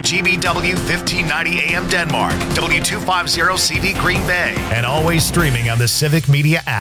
GBW 1590 AM Denmark, W250CV Green Bay, and always streaming on the Civic Media app.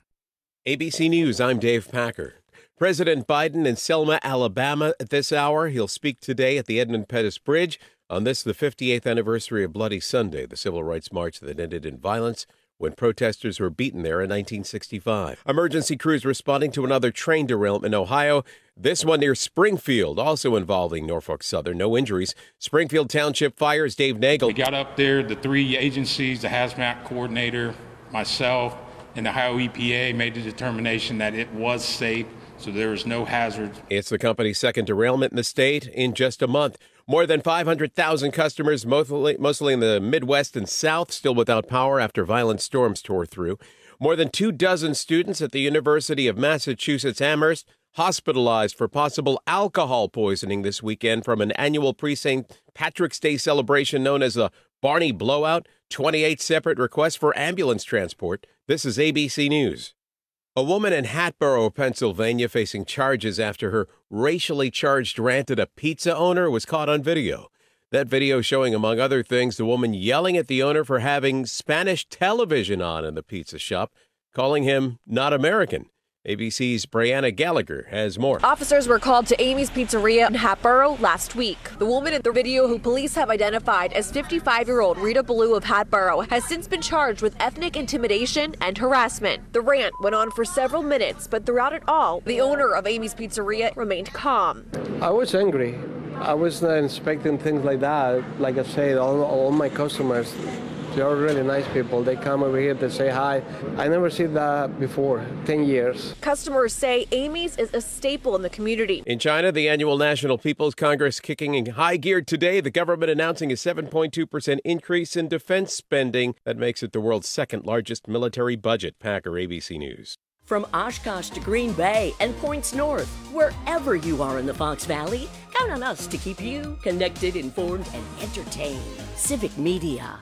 ABC News, I'm Dave Packer. President Biden in Selma, Alabama at this hour. He'll speak today at the Edmund Pettus Bridge on this, the 58th anniversary of Bloody Sunday, the civil rights march that ended in violence when protesters were beaten there in 1965. Emergency crews responding to another train derailment in Ohio, this one near Springfield, also involving Norfolk Southern. No injuries. Springfield Township Fires, Dave Nagel. We got up there, the three agencies, the hazmat coordinator, myself, and the Ohio EPA made the determination that it was safe, so there was no hazard. It's the company's second derailment in the state in just a month. More than 500,000 customers, mostly in the Midwest and South, still without power after violent storms tore through. More than 24 students at the University of Massachusetts Amherst hospitalized for possible alcohol poisoning this weekend from an annual pre-St. Patrick's Day celebration known as the Barney Blowout. 28 separate requests for ambulance transport. This is ABC News. A woman in Hatboro, Pennsylvania, facing charges after her racially charged rant at a pizza owner was caught on video. That video showing, among other things, the woman yelling at the owner for having Spanish television on in the pizza shop, calling him not American. ABC's Brianna Gallagher has more. Officers were called to Amy's Pizzeria in Hatboro last week. The woman in the video, who police have identified as 55-year-old Rita Ballou of Hatboro, has since been charged with ethnic intimidation and harassment. The rant went on for several minutes, but throughout it all, the owner of Amy's Pizzeria remained calm. I was angry. I was not expecting things like that. Like I said, all my customers, they're really nice people. They come over here to say hi. I never seen that before, 10 years. Customers say Amy's is a staple in the community. In China, the annual National People's Congress kicking in high gear today, the government announcing a 7.2% increase in defense spending. That makes it the world's second largest military budget. Packer, ABC News. From Oshkosh to Green Bay and points north, wherever you are in the Fox Valley, count on us to keep you connected, informed, and entertained. Civic Media.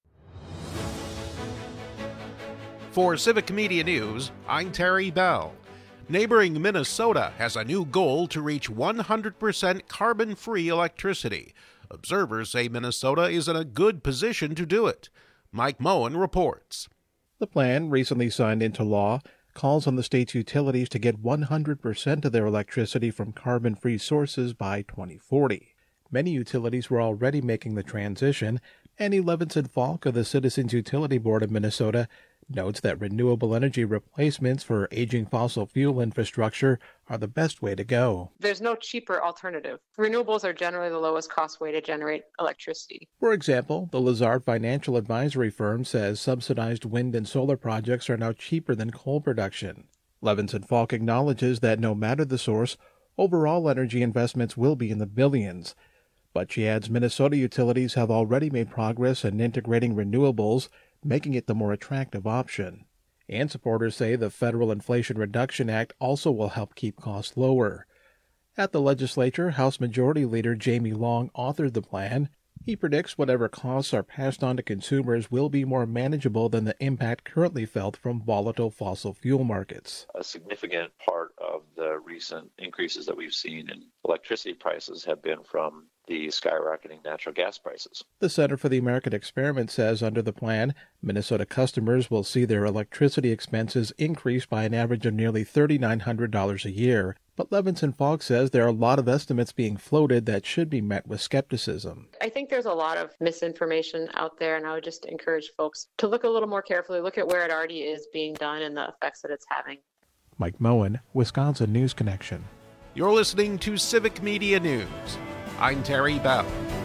For Civic Media News, I'm Terry Bell. Neighboring Minnesota has a new goal to reach 100% carbon-free electricity. Observers say Minnesota is in a good position to do it. Mike Moen reports. The plan, recently signed into law, calls on the state's utilities to get 100% of their electricity from carbon-free sources by 2040. Many utilities were already making the transition. Annie Levinson Falk of the Citizens Utility Board of Minnesota notes that renewable energy replacements for aging fossil fuel infrastructure are the best way to go. There's no cheaper alternative. Renewables are generally the lowest cost way to generate electricity. For example, the Lazard Financial Advisory Firm says subsidized wind and solar projects are now cheaper than coal production. Levinson Falk acknowledges that no matter the source, overall energy investments will be in the billions. But she adds Minnesota utilities have already made progress in integrating renewables, making it the more attractive option. And supporters say the Federal Inflation Reduction Act also will help keep costs lower. At the legislature, House Majority Leader Jamie Long authored the plan. He predicts whatever costs are passed on to consumers will be more manageable than the impact currently felt from volatile fossil fuel markets. A significant part of the recent increases that we've seen in electricity prices have been from the skyrocketing natural gas prices. The Center for the American Experiment says under the plan, Minnesota customers will see their electricity expenses increase by an average of nearly $3,900 a year. But Levinson Falk says there are a lot of estimates being floated that should be met with skepticism. I think there's a lot of misinformation out there, and I would just encourage folks to look a little more carefully, look at where it already is being done and the effects that it's having. Mike Moen, Wisconsin News Connection. You're listening to Civic Media News. I'm Terry Bell.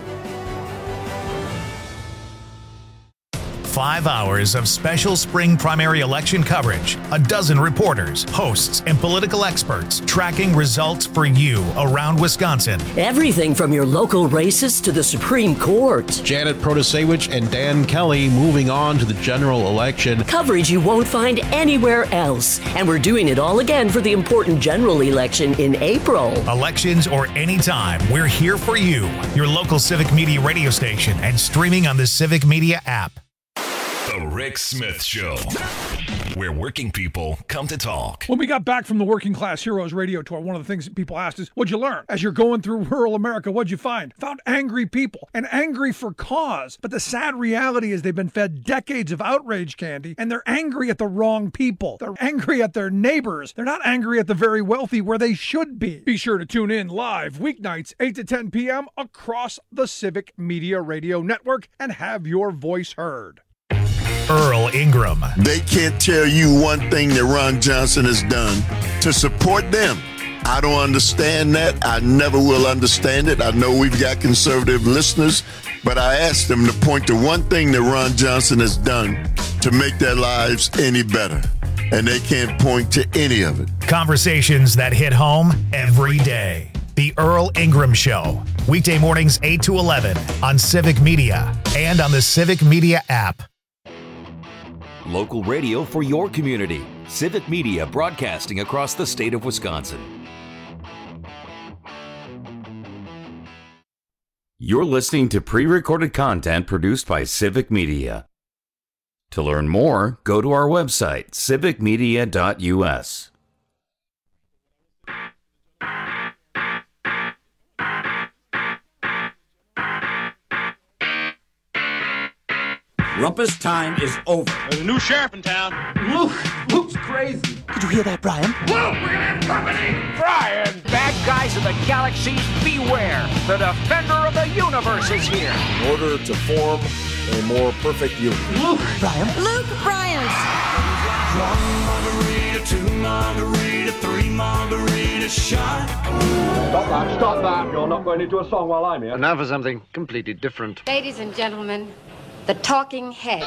5 hours of special spring primary election coverage, a dozen reporters, hosts, and political experts tracking results for you around Wisconsin. Everything from your local races to the Supreme Court. Janet Protasewicz and Dan Kelly moving on to the general election. Coverage you won't find anywhere else. And we're doing it all again for the important general election in April. Elections or anytime, we're here for you. Your local Civic Media radio station and streaming on the Civic Media app. The Rick Smith Show. where working people come to talk. When we got back from the Working Class Heroes radio tour, one of the things that people asked is, what'd you learn? As you're going through rural America, what'd you find? Found angry people, and angry for cause. But the sad reality is they've been fed decades of outrage candy, and they're angry at the wrong people. They're angry at their neighbors. They're not angry at the very wealthy where they should be. Be sure to tune in live weeknights 8 to 10 p.m. across the Civic Media Radio Network and have your voice heard. Earl Ingram. They can't tell you one thing that Ron Johnson has done to support them. I don't understand that. I never will understand it. I know we've got conservative listeners, but I asked them to point to one thing that Ron Johnson has done to make their lives any better. And they can't point to any of it. Conversations that hit home every day. The Earl Ingram Show. Weekday mornings 8 to 11 on Civic Media and on the Civic Media app. Local radio for your community. Civic Media broadcasting across the state of Wisconsin. You're listening to pre-recorded content produced by Civic Media. To learn more, go to our website, civicmedia.us. Rumpus time is over. There's a new sheriff in town. Luke's crazy. Did you hear that, Brian? Whoa, we're gonna have company! Brian! Bad guys of the galaxies, beware! The defender of the universe is here! In order to form a more perfect union. Luke! Brian! Luke Bryant! 1 margarita, 2 margarita, 3 margarita shot. Stop that. You're not going into a song while I'm here. And now for something completely different. Ladies and gentlemen, the Talking Heads.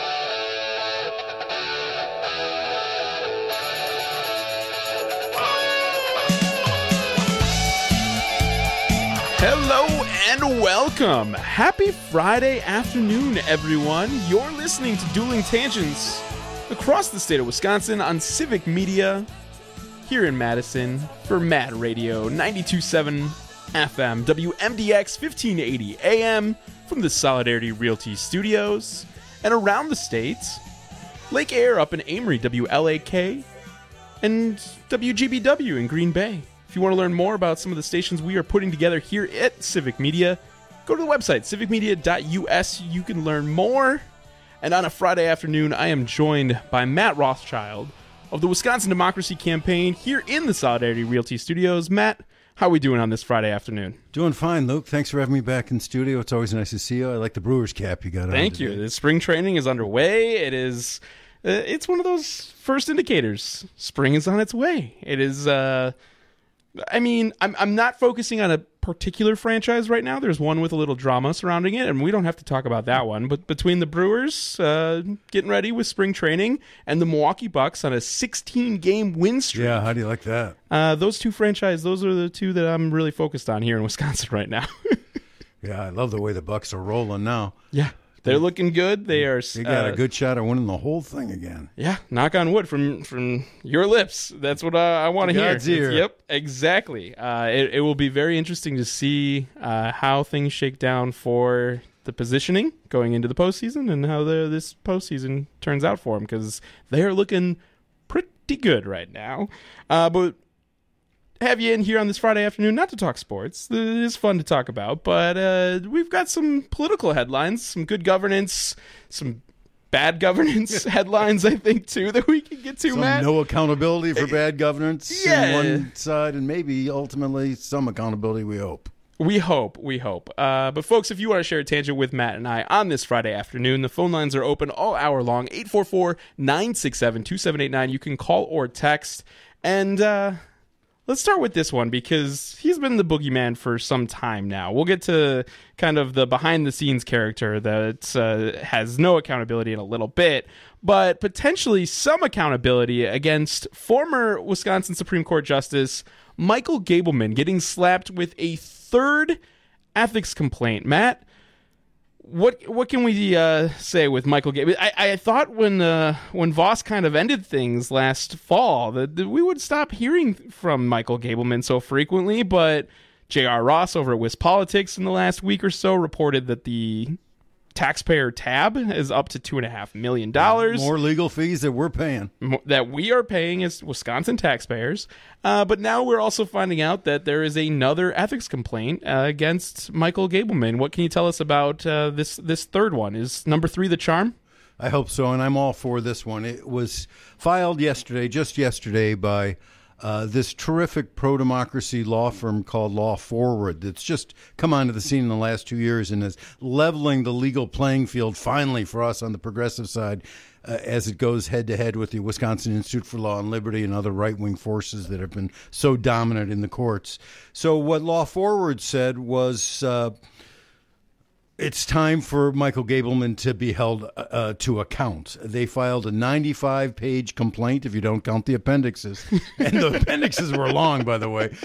Hello and welcome. Happy Friday afternoon, everyone. You're listening to Dueling Tangents across the state of Wisconsin on Civic Media here in Madison for Mad Radio 92.7 FM, WMDX 1580 AM from the Solidarity Realty Studios, and around the state, Lake Air up in Amory, WLAK, and WGBW in Green Bay. If you want to learn more about some of the stations we are putting together here at Civic Media, go to the website, civicmedia.us. You can learn more. And on a Friday afternoon, I am joined by Matt Rothschild of the Wisconsin Democracy Campaign here in the Solidarity Realty Studios. Matt, how are we doing on this Friday afternoon? Doing fine, Luke. Thanks for having me back in studio. It's always nice to see you. I like the Brewers cap you got on. Thank you. The spring training is underway. It is, it's one of those first indicators. Spring is on its way. It is, I mean, I'm not focusing on a particular franchise right now. There's one with a little drama surrounding it, and we don't have to talk about that one. But between the Brewers getting ready with spring training and the Milwaukee Bucks on a 16-game win streak. Yeah, how do you like that? Those two franchises, those are the two that I'm really focused on here in Wisconsin right now. Yeah, I love the way the Bucks are rolling now. Yeah. They're looking good. They got a good shot of winning the whole thing again. Yeah, knock on wood from your lips. That's what I want to hear. God's ear. Yep, exactly. It will be very interesting to see how things shake down for the positioning going into the postseason and how this postseason turns out for them, because they are looking pretty good right now. But have you in here on this Friday afternoon, not to talk sports. It is fun to talk about, but we've got some political headlines, some good governance, some bad governance headlines, I think, too, that we can get to, Matt. No accountability for bad governance on one side, and maybe ultimately some accountability, we hope. We hope. But folks, if you want to share a tangent with Matt and I on this Friday afternoon, the phone lines are open all hour long, 844-967-2789. You can call or text, and let's start with this one, because he's been the boogeyman for some time now. We'll get to kind of the behind-the-scenes character that has no accountability in a little bit, but potentially some accountability against former Wisconsin Supreme Court Justice Michael Gableman getting slapped with a third ethics complaint. Matt, what can we say with Michael Gableman? I thought when Voss kind of ended things last fall that we would stop hearing from Michael Gableman so frequently, but J.R. Ross over at WisPolitics in the last week or so reported that the taxpayer tab is up to $2.5 million. More legal fees that we're paying. That we are paying as Wisconsin taxpayers. But now we're also finding out that there is another ethics complaint against Michael Gableman. What can you tell us about this third one? Is number 3 the charm? I hope so, and I'm all for this one. It was filed just yesterday, by this terrific pro-democracy law firm called Law Forward that's just come onto the scene in the last 2 years and is leveling the legal playing field finally for us on the progressive side as it goes head-to-head with the Wisconsin Institute for Law and Liberty and other right-wing forces that have been so dominant in the courts. So what Law Forward said was it's time for Michael Gableman to be held to account. They filed a 95-page complaint, if you don't count the appendixes. And the appendixes were long, by the way.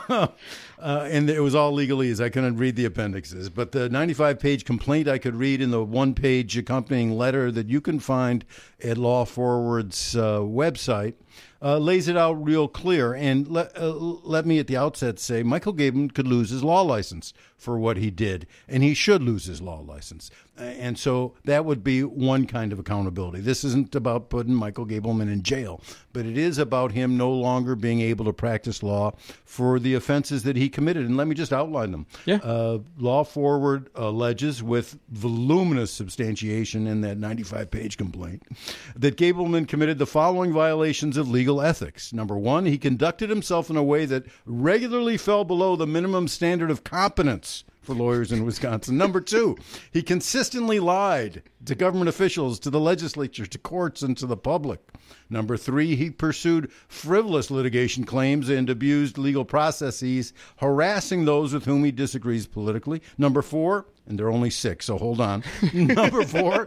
And it was all legalese. I couldn't read the appendixes. But the 95-page complaint I could read in the one-page accompanying letter that you can find at Law Forward's website lays it out real clear. And let me at the outset say Michael Gableman could lose his law license for what he did, and he should lose his law license. And so that would be one kind of accountability. This isn't about putting Michael Gableman in jail, but it is about him no longer being able to practice law for the offenses that he committed. And let me just outline them. Yeah. Law Forward alleges, with voluminous substantiation in that 95-page complaint, that Gableman committed the following violations of legal ethics. Number 1, he conducted himself in a way that regularly fell below the minimum standard of competence for lawyers in Wisconsin. Number 2, he consistently lied to government officials, to the legislature, to courts, and to the public. Number 3, he pursued frivolous litigation claims and abused legal processes, harassing those with whom he disagrees politically. Number 4, and there are only 6, so hold on. Number 4,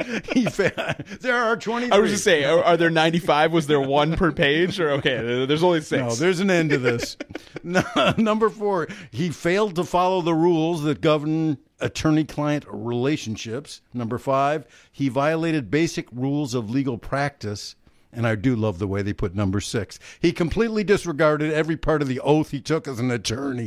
there are 23. I was just saying, are there 95? Was there 1 per page? Or okay, there's only 6. No, there's an end to this. Number 4, he failed to follow the rules that govern attorney-client relationships. Number 5, he violated basic rules of legal practice. And I do love the way they put number 6. He completely disregarded every part of the oath he took as an attorney.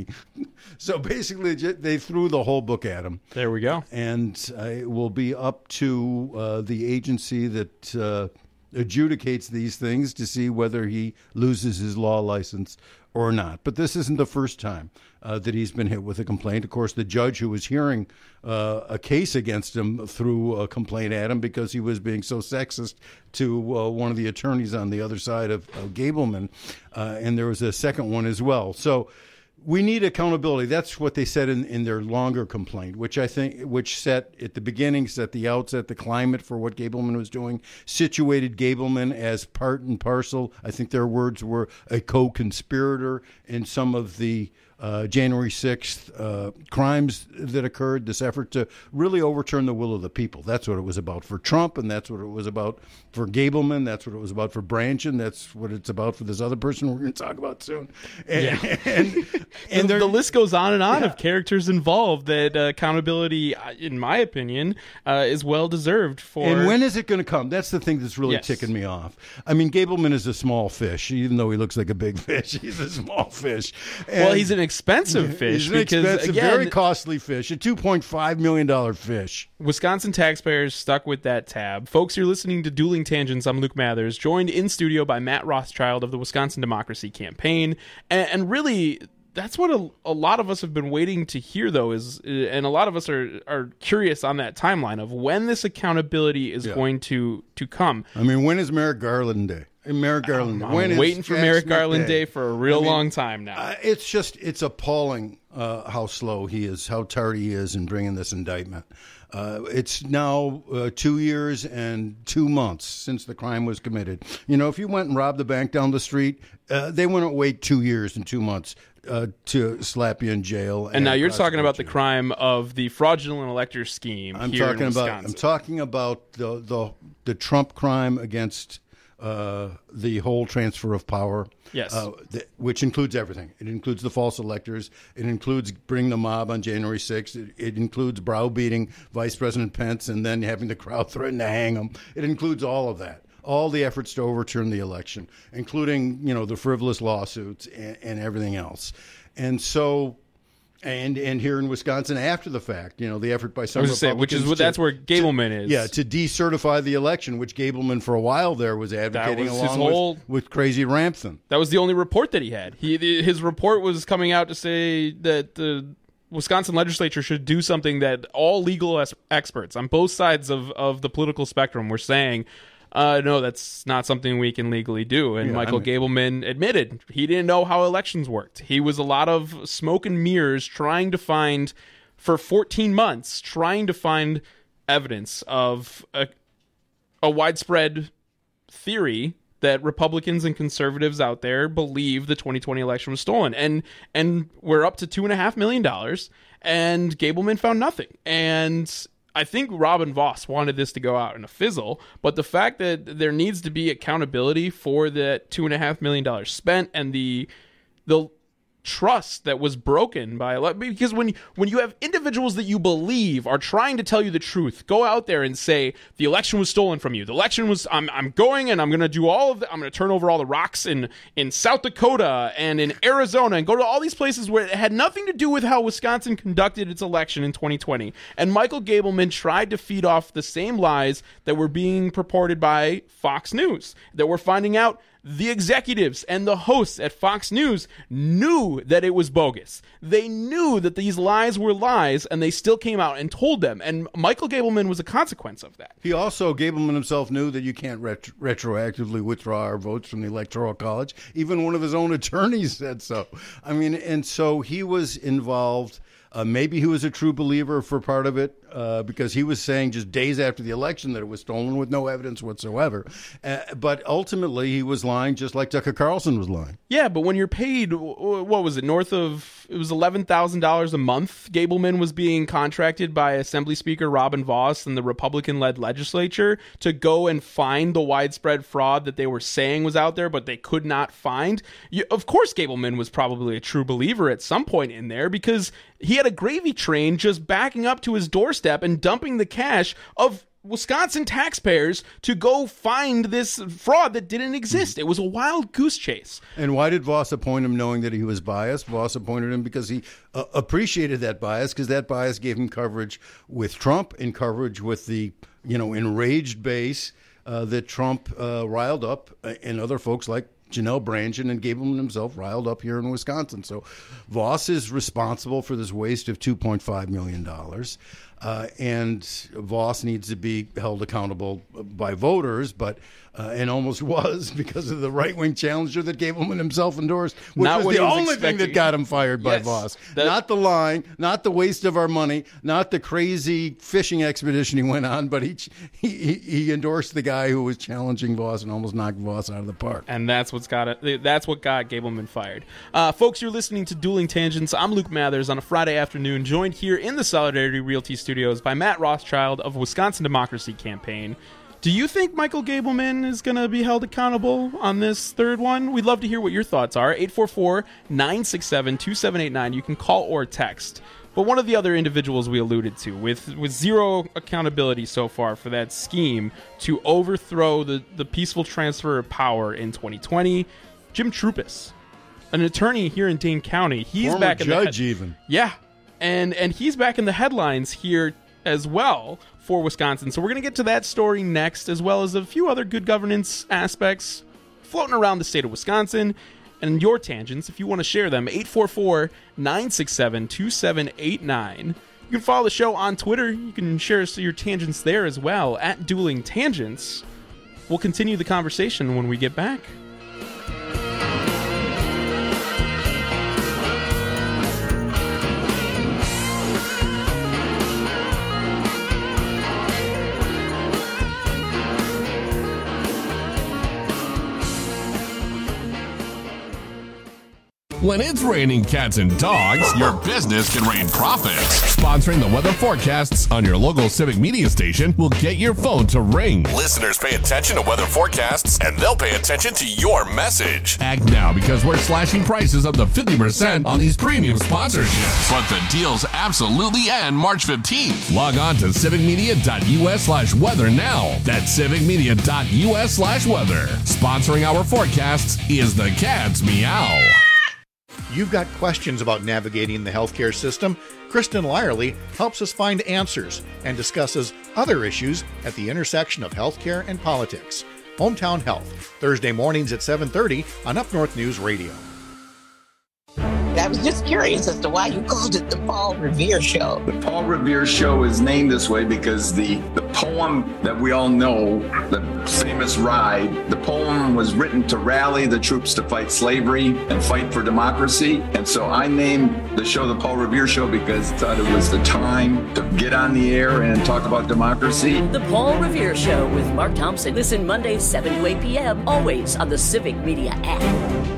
So basically, they threw the whole book at him. There we go. And it will be up to the agency that adjudicates these things to see whether he loses his law license or not. But this isn't the first time that he's been hit with a complaint. Of course, the judge who was hearing a case against him threw a complaint at him because he was being so sexist to one of the attorneys on the other side of Gableman. And there was a second one as well. So we need accountability. That's what they said in their longer complaint, which set at the beginning, set the outset, the climate for what Gableman was doing, situated Gableman as part and parcel. I think their words were a co-conspirator in some of the January 6th crimes that occurred, this effort to really overturn the will of the people. That's what it was about for Trump, and that's what it was about for Gableman. That's what it was about for Branchin. That's what it's about for this other person we're going to talk about soon. And the list goes on of characters involved that accountability, in my opinion, is well-deserved for. And when is it going to come? That's the thing that's really ticking me off. I mean, Gableman is a small fish. Even though he looks like a big fish, he's a small fish. Well, he's an expensive fish. He's an expensive, very costly fish, a $2.5 million fish. Wisconsin taxpayers stuck with that tab. Folks, you're listening to Dueling Tangents. I'm Luke Mathers, joined in studio by Matt Rothschild of the Wisconsin Democracy Campaign. And really, that's what a lot of us have been waiting to hear, though, and a lot of us are curious on that timeline of when this accountability is going to come. I mean, when is Merrick Garland Day? Merrick Garland. I'm waiting for Merrick Garland Day for a real long time now. It's appalling how slow he is, how tardy he is in bringing this indictment. It's now 2 years and 2 months since the crime was committed. You know, if you went and robbed the bank down the street, they wouldn't wait 2 years and 2 months to slap you in jail. And now you're talking about the crime of the fraudulent elector scheme in Wisconsin. I'm talking about the Trump crime against the whole transfer of power, which includes everything. It includes the false electors. It includes bringing the mob on January 6th. It includes browbeating Vice President Pence and then having the crowd threaten to hang him. It includes all of that, all the efforts to overturn the election, including the frivolous lawsuits and everything else. And so And here in Wisconsin after the fact, the effort by some Republicans, that's where Gableman is. Yeah, to decertify the election, which Gableman for a while there was advocating with Crazy Ramthun. That was the only report that he had. His report was coming out to say that the Wisconsin legislature should do something that all legal experts on both sides of the political spectrum were saying, no, that's not something we can legally do. And Michael Gableman admitted he didn't know how elections worked. He was a lot of smoke and mirrors trying to find, for 14 months, evidence of a widespread theory that Republicans and conservatives out there believe the 2020 election was stolen. And we're up to $2.5 million, and Gableman found nothing. And I think Robin Voss wanted this to go out in a fizzle, but the fact that there needs to be accountability for that $2.5 million spent and the trust that was broken because when you have individuals that you believe are trying to tell you the truth, go out there and say the election was stolen from you. The election was I'm going and I'm going to do all of I'm going to turn over all the rocks in South Dakota and in Arizona and go to all these places where it had nothing to do with how Wisconsin conducted its election in 2020. And Michael Gableman tried to feed off the same lies that were being purported by Fox News, that we're finding out the executives and the hosts at Fox News knew that it was bogus. They knew that these lies were lies, and they still came out and told them. And Michael Gableman was a consequence of that. Gableman himself knew that you can't retroactively withdraw our votes from the Electoral College. Even one of his own attorneys said so. And so he was involved. Maybe he was a true believer for part of it because he was saying just days after the election that it was stolen with no evidence whatsoever. But ultimately, he was lying just like Tucker Carlson was lying. Yeah, but when you're paid, what was it, it was $11,000 a month. Gableman was being contracted by Assembly Speaker Robin Voss and the Republican-led legislature to go and find the widespread fraud that they were saying was out there, but they could not find. Of course, Gableman was probably a true believer at some point in there because he had a gravy train just backing up to his doorstep and dumping the cash of Wisconsin taxpayers to go find this fraud that didn't exist. It was a wild goose chase. And why did Voss appoint him knowing that he was biased? Voss appointed him because he appreciated that bias, because that bias gave him coverage with Trump and coverage with the enraged base that Trump riled up and other folks like Janelle Brandtjen and Gableman himself riled up here in Wisconsin. So Voss is responsible for this waste of $2.5 million. And Voss needs to be held accountable by voters, and almost was because of the right-wing challenger that Gableman himself endorsed, which was the only thing that got him fired by Voss. Not the lying, not the waste of our money, not the crazy fishing expedition he went on, but he endorsed the guy who was challenging Voss and almost knocked Voss out of the park. And that's what got Gableman fired. Folks, you're listening to Dueling Tangents. I'm Luke Mathers on a Friday afternoon, joined here in the Solidarity Realty Studios by Matt Rothschild of Wisconsin Democracy Campaign. Do you think Michael Gableman is going to be held accountable on this third one? We'd love to hear what your thoughts are. 844-967-2789. You can call or text. But one of the other individuals we alluded to, with zero accountability so far for that scheme to overthrow the peaceful transfer of power in 2020, Jim Troupis, an attorney here in Dane County. He's Former back in judge even. Yeah, and he's back in the headlines here as well for Wisconsin. So we're going to get to that story next, as well as a few other good governance aspects floating around the state of Wisconsin. And your tangents, if you want to share them, 844-967-2789. You can follow the show on Twitter. You can share your tangents there as well, at Dueling Tangents. We'll continue the conversation when we get back. When it's raining cats and dogs, your business can rain profits. Sponsoring the weather forecasts on your local Civic Media station will get your phone to ring. Listeners pay attention to weather forecasts, and they'll pay attention to your message. Act now, because we're slashing prices up to 50% on these premium sponsorships. But the deals absolutely end March 15th. Log on to civicmedia.us/weather now. That's civicmedia.us/weather. Sponsoring our forecasts is the Cats Meow. you've got questions about navigating the healthcare system, Kristen Lyerly helps us find answers and discusses other issues at the intersection of healthcare and politics. Hometown Health, Thursday mornings at 7:30 on Up North News Radio. I was just curious as to why you called it the Paul Revere Show. The Paul Revere Show is named this way because the poem that we all know, the famous Ride, the poem was written to rally the troops to fight slavery and fight for democracy. And so I named the show the Paul Revere Show because I thought it was the time to get on the air and talk about democracy. The Paul Revere Show with Mark Thompson. Listen Mondays 7 to 8 p.m. always on the Civic Media app.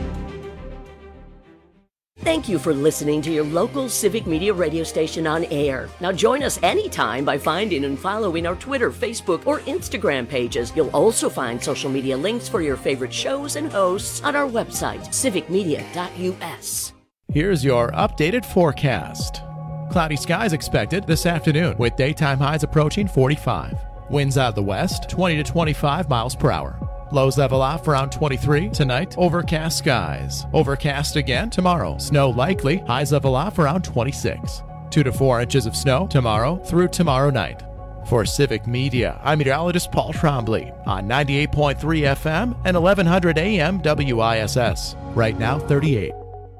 Thank you for listening to your local Civic Media radio station on air. Now join us anytime by finding and following our Twitter, Facebook, or Instagram pages. You'll also find social media links for your favorite shows and hosts on our website, civicmedia.us. Here's your updated forecast. Cloudy skies expected this afternoon with daytime highs approaching 45. Winds out of the west, 20 to 25 miles per hour. Lows level off around 23 tonight. Overcast skies. Overcast again tomorrow. Snow likely. Highs level off around 26. 2 to 4 inches of snow tomorrow through tomorrow night. For Civic Media, I'm meteorologist Paul Trombley on 98.3 FM and 1100 AM WISS. Right now, 38.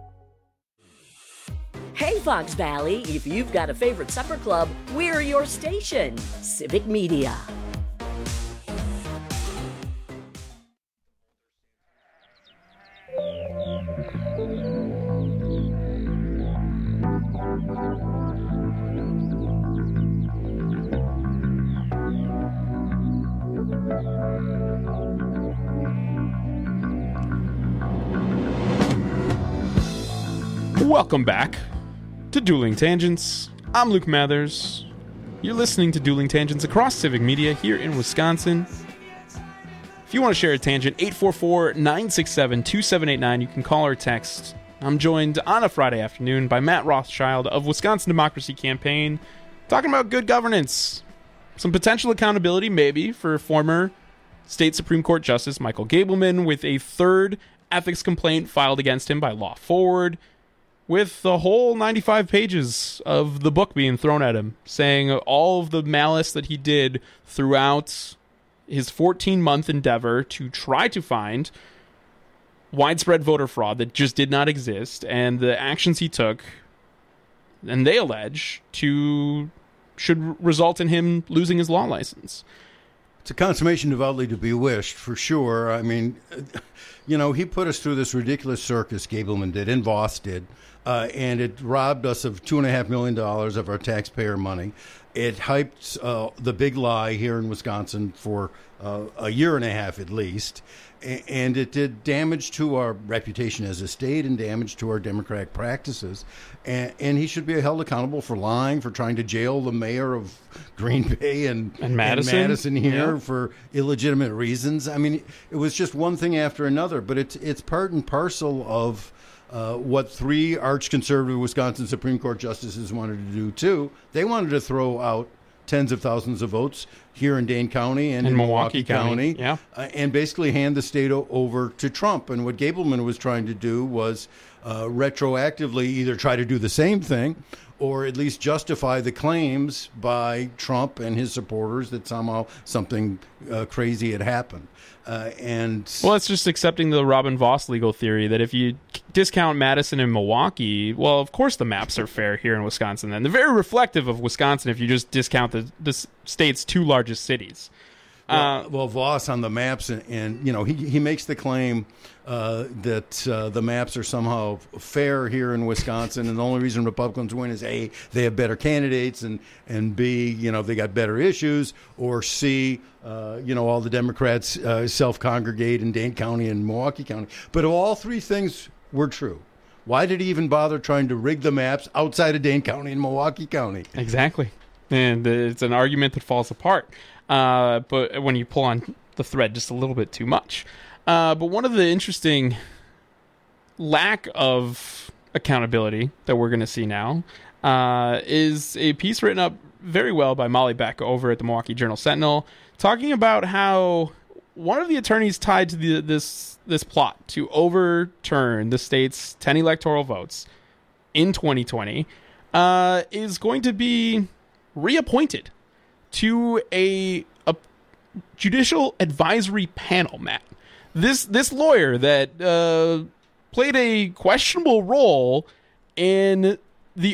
Hey, Fox Valley, if you've got a favorite supper club, we're your station. Civic Media. Welcome back to Dueling Tangents. I'm Luke Mathers. You're listening to Dueling Tangents across Civic Media here in Wisconsin. If you want to share a tangent, 844-967-2789. You can call or text. I'm joined on a Friday afternoon by Matt Rothschild of Wisconsin Democracy Campaign, talking about good governance. Some potential accountability, maybe, for former State Supreme Court Justice Michael Gableman, with a third ethics complaint filed against him by Law Forward, with the whole 95 pages of the book being thrown at him, saying all of the malice that he did throughout his 14-month endeavor to try to find widespread voter fraud that just did not exist, and the actions he took, and they allege, should result in him losing his law license. It's a consummation devoutly to be wished, for sure. I mean, he put us through this ridiculous circus, Gableman did, and Voss did, and it robbed us of $2.5 million of our taxpayer money. It hyped the big lie here in Wisconsin for a year and a half at least, and it did damage to our reputation as a state and damage to our democratic practices. And he should be held accountable for lying, for trying to jail the mayor of Green Bay and Madison here for illegitimate reasons. I mean, it was just one thing after another, but it's part and parcel of what three arch-conservative Wisconsin Supreme Court justices wanted to do, too. They wanted to throw out tens of thousands of votes here in Dane County and in Milwaukee County. And basically hand the state over to Trump. And what Gableman was trying to do was retroactively either try to do the same thing or at least justify the claims by Trump and his supporters that somehow something crazy had happened. Well, it's just accepting the Robin Voss legal theory that if you discount Madison and Milwaukee, well, of course the maps are fair here in Wisconsin. Then they're very reflective of Wisconsin if you just discount the state's two largest cities. Well, Voss on the maps, and he makes the claim that the maps are somehow fair here in Wisconsin, and the only reason Republicans win is A, they have better candidates, and B, they got better issues, or C, all the Democrats self-congregate in Dane County and Milwaukee County. But if all three things were true, why did he even bother trying to rig the maps outside of Dane County and Milwaukee County? Exactly. And it's an argument that falls apart. But when you pull on the thread just a little bit too much. But one of the interesting lack of accountability that we're going to see now is a piece written up very well by Molly Beck over at the Milwaukee Journal-Sentinel, talking about how one of the attorneys tied to this plot to overturn the state's 10 electoral votes in 2020 is going to be reappointed to a judicial advisory panel, Matt. This lawyer that played a questionable role in the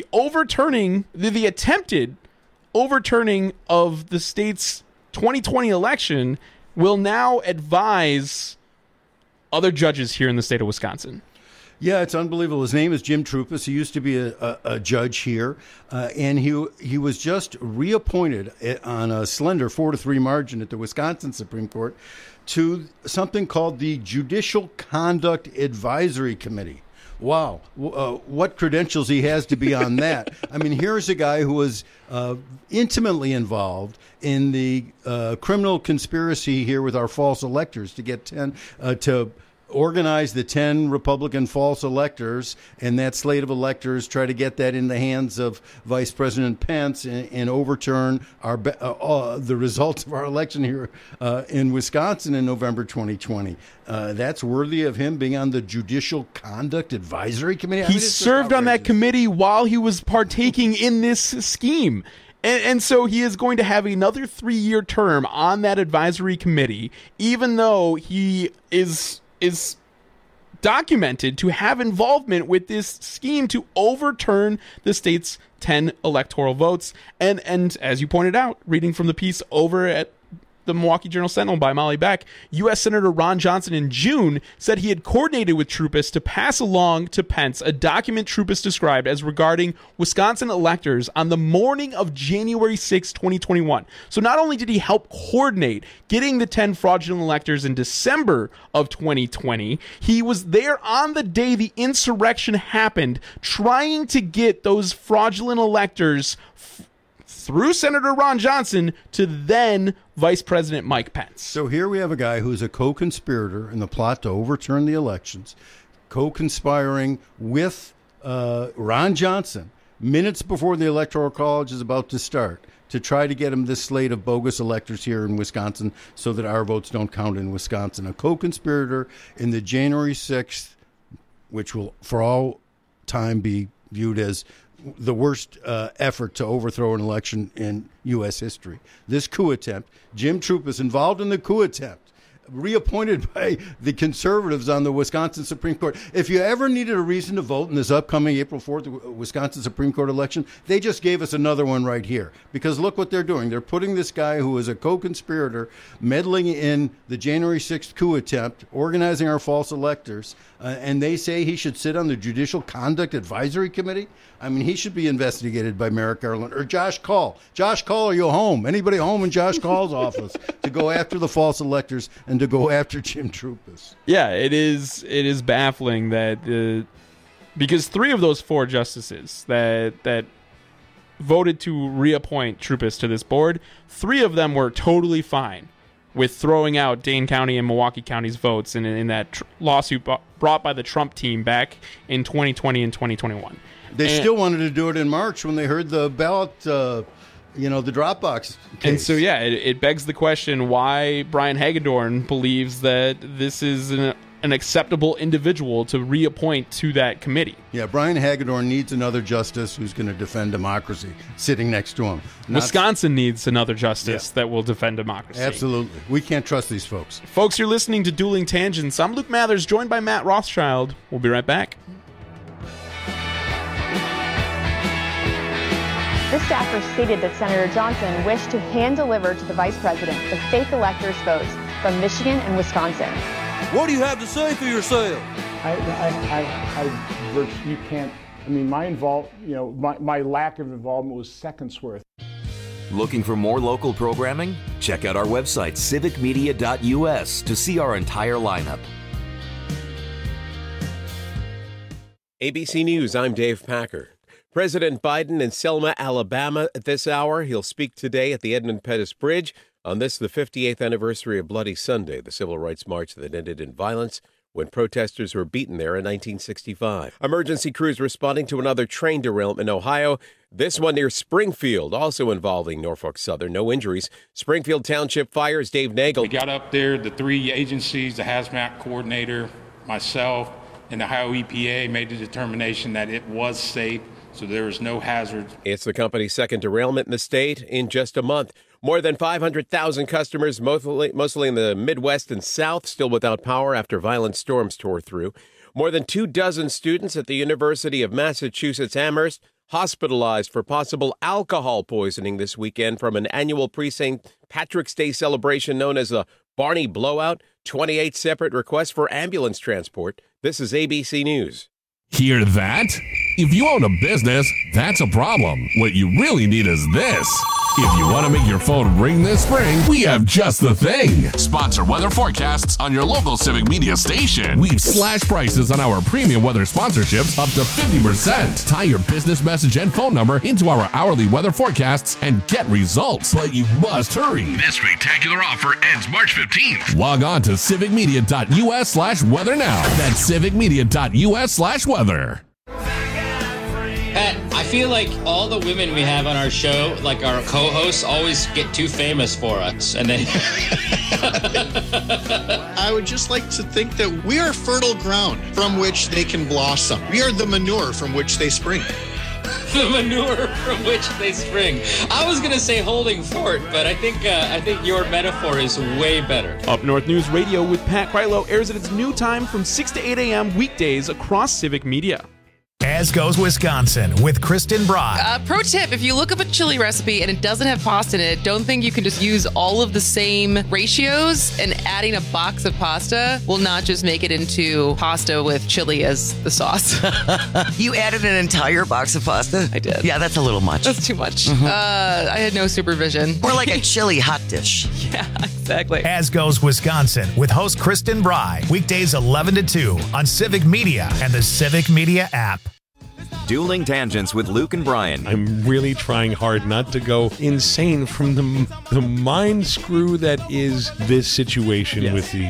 attempted overturning of the state's 2020 election will now advise other judges here in the state of Wisconsin. Yeah, it's unbelievable. His name is Jim Troupis. He used to be a judge here, and he was just reappointed on a slender 4-3 margin at the Wisconsin Supreme Court to something called the Judicial Conduct Advisory Committee. Wow, what credentials he has to be on that. I mean, here's a guy who was intimately involved in the criminal conspiracy here with our false electors to get to organize the 10 Republican false electors, and that slate of electors try to get that in the hands of Vice President Pence and overturn the results of our election here in Wisconsin in November 2020. That's worthy of him being on the Judicial Conduct Advisory Committee. He served on that committee while he was partaking in this scheme. And so he is going to have another 3-year term on that advisory committee, even though he is documented to have involvement with this scheme to overturn the state's 10 electoral votes. And as you pointed out, reading from the piece over at the Milwaukee Journal-Sentinel by Molly Beck, U.S. Senator Ron Johnson in June said he had coordinated with Troupis to pass along to Pence a document Troupis described as regarding Wisconsin electors on the morning of January 6, 2021. So not only did he help coordinate getting the 10 fraudulent electors in December of 2020, he was there on the day the insurrection happened, trying to get those fraudulent electors through Senator Ron Johnson to then Vice President Mike Pence. So here we have a guy who's a co-conspirator in the plot to overturn the elections, co-conspiring with Ron Johnson minutes before the Electoral College is about to start to try to get him this slate of bogus electors here in Wisconsin so that our votes don't count in Wisconsin. A co-conspirator in the January 6th, which will for all time be viewed as the worst effort to overthrow an election in U.S. history. This coup attempt, Jim Troupis involved in the coup attempt, reappointed by the conservatives on the Wisconsin Supreme Court. If you ever needed a reason to vote in this upcoming April 4th Wisconsin Supreme Court election, they just gave us another one right here. Because look what they're doing. They're putting this guy who is a co-conspirator meddling in the January 6th coup attempt, organizing our false electors, and they say he should sit on the Judicial Conduct Advisory Committee. I mean, he should be investigated by Merrick Garland or Josh Call. Josh Call, are you home? Anybody home in Josh Call's office to go after the false electors and to go after Jim Troupis? Yeah, it is baffling that because 3 of those 4 justices that voted to reappoint Troupis to this board, 3 of them were totally fine with throwing out Dane County and Milwaukee County's votes in that lawsuit brought by the Trump team back in 2020 and 2021. They still wanted to do it in March when they heard the ballot, the Dropbox case. And so, yeah, it begs the question why Brian Hagedorn believes that this is an acceptable individual to reappoint to that committee. Yeah, Brian Hagedorn needs another justice who's going to defend democracy sitting next to him. Wisconsin needs another justice that will defend democracy. Absolutely. We can't trust these folks. Folks, you're listening to Dueling Tangents. I'm Luke Mathers, joined by Matt Rothschild. We'll be right back. The staffer stated that Senator Johnson wished to hand-deliver to the vice president the fake electors' votes from Michigan and Wisconsin. What do you have to say for yourself? You can't. I mean, my lack of involvement was seconds worth. Looking for more local programming? Check out our website, civicmedia.us, to see our entire lineup. ABC News, I'm Dave Packer. President Biden in Selma, Alabama at this hour. He'll speak today at the Edmund Pettus Bridge on this, the 58th anniversary of Bloody Sunday, the civil rights march that ended in violence, when protesters were beaten there in 1965. Emergency crews responding to another train derailment in Ohio, this one near Springfield, also involving Norfolk Southern. No injuries. Springfield Township Fire's Dave Nagel. We got up there, the three agencies, the hazmat coordinator, myself, and the Ohio EPA made the determination that it was safe, so there was no hazard. It's the company's second derailment in the state in just a month. More than 500,000 customers, mostly in the Midwest and South, still without power after violent storms tore through. More than 24 students at the University of Massachusetts Amherst hospitalized for possible alcohol poisoning this weekend from an annual pre-St. Patrick's Day celebration known as the Barney Blowout. 28 separate requests for ambulance transport. This is ABC News. Hear that? If you own a business, that's a problem. What you really need is this. If you want to make your phone ring this spring, we have just the thing. Sponsor weather forecasts on your local Civic Media station. We've slashed prices on our premium weather sponsorships up to 50%. Tie your business message and phone number into our hourly weather forecasts and get results. But you must hurry. This spectacular offer ends March 15th. Log on to civicmedia.us/weather now. That's civicmedia.us/weather. Pat, I feel like all the women we have on our show, like our co-hosts, always get too famous for us. And then I would just like to think that we are fertile ground from which they can blossom. We are the manure from which they spring. The manure from which they spring. I was going to say holding fort, but I think your metaphor is way better. Up North News Radio with Pat Krylo airs at its new time from 6 to 8 a.m. weekdays across Civic Media. As Goes Wisconsin with Kristen Broad. Pro tip, if you look up a chili recipe and it doesn't have pasta in it, don't think you can just use all of the same ratios, and adding a box of pasta will not just make it into pasta with chili as the sauce. You added an entire box of pasta? I did. Yeah, that's a little much. That's too much. Mm-hmm. I had no supervision. More like a chili hot dish. Yeah, exactly. As Goes Wisconsin with host Kristen Broad. Weekdays 11 to 2 on Civic Media and the Civic Media app. Dueling Tangents with Luke and Brian. I'm really trying hard not to go insane from the mind screw that is this situation with the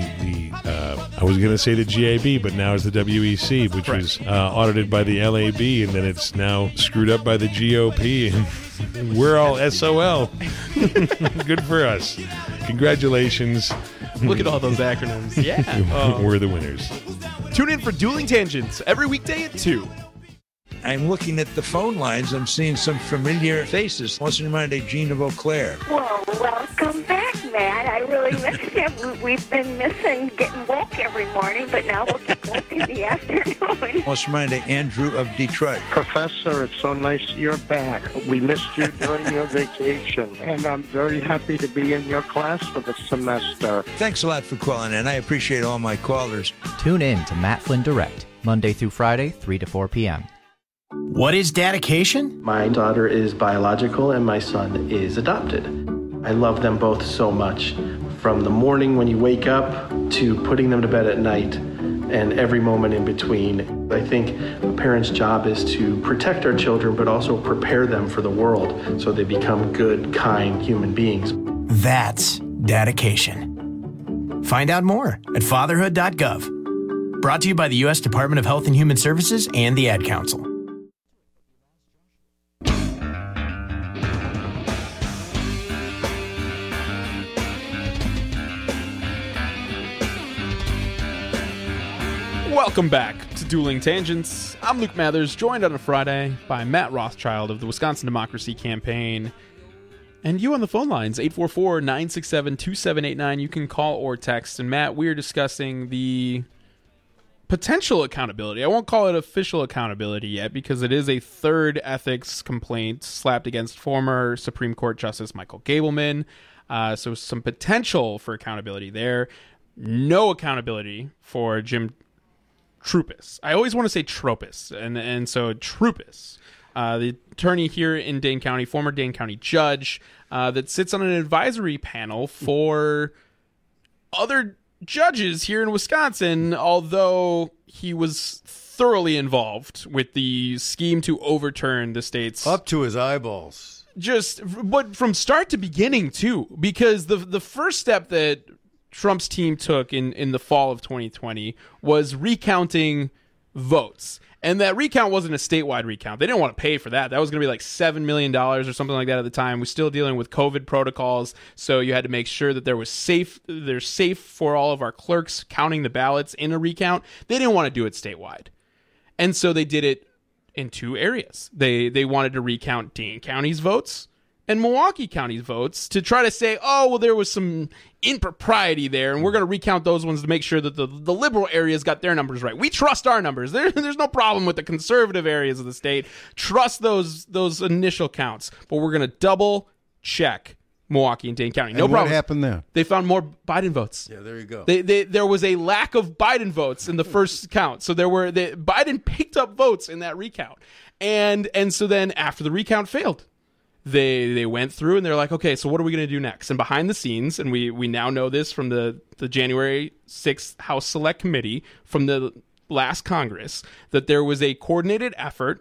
I was going to say the GAB, but now it's the WEC, which was audited by the LAB, and then it's now screwed up by the GOP, and we're all SOL. Good for us. Congratulations. Look at all those acronyms. Yeah. We're the winners. Tune in for Dueling Tangents every weekday at 2. I'm looking at the phone lines. I'm seeing some familiar faces. What's in mind of Gene of Eau Claire? Well, welcome back, Matt. I really miss you. We've been missing getting woke every morning, but now we'll get woke in the afternoon. What's in mind of Andrew of Detroit? Professor, it's so nice you're back. We missed you during your vacation, and I'm very happy to be in your class for the semester. Thanks a lot for calling in. I appreciate all my callers. Tune in to Matt Flynn Direct, Monday through Friday, 3 to 4 p.m. What is dedication? My daughter is biological and my son is adopted. I love them both so much. From the morning when you wake up to putting them to bed at night and every moment in between. I think a parent's job is to protect our children but also prepare them for the world so they become good, kind human beings. That's dedication. Find out more at fatherhood.gov. Brought to you by the U.S. Department of Health and Human Services and the Ad Council. Welcome back to Dueling Tangents. I'm Luke Mathers, joined on a Friday by Matt Rothschild of the Wisconsin Democracy Campaign. And you on the phone lines, 844-967-2789. You can call or text. And Matt, we're discussing the potential accountability. I won't call it official accountability yet because it is a third ethics complaint slapped against former Supreme Court Justice Michael Gableman. So some potential for accountability there. No accountability for Jim Troupis. I always want to say Troupis, and so Troupis, the attorney here in Dane County, former Dane County judge, that sits on an advisory panel for other judges here in Wisconsin, although he was thoroughly involved with the scheme to overturn the state's... Up to his eyeballs. But from start to beginning, too, because the first step that Trump's team took in the fall of 2020 was recounting votes. And that recount wasn't a statewide recount. They didn't want to pay for that. That was going to be like $7 million or something like that at the time. We're still dealing with COVID protocols, so you had to make sure that there's safe for all of our clerks counting the ballots in a recount. They didn't want to do it statewide. And so they did it in two areas. They wanted to recount Dane County's votes and Milwaukee County's votes to try to say, oh, well, there was some impropriety there, and we're going to recount those ones to make sure that the liberal areas got their numbers right. We trust our numbers. There's no problem with the conservative areas of the state. Trust those initial counts, but we're going to double check Milwaukee and Dane County. No problem. What happened there? They found more Biden votes. Yeah, there you go. There was a lack of Biden votes in the first count, so Biden picked up votes in that recount, and so then after the recount failed, They went through and they're like, okay, so what are we going to do next? And behind the scenes, and we now know this from the January 6th House Select Committee from the last Congress, that there was a coordinated effort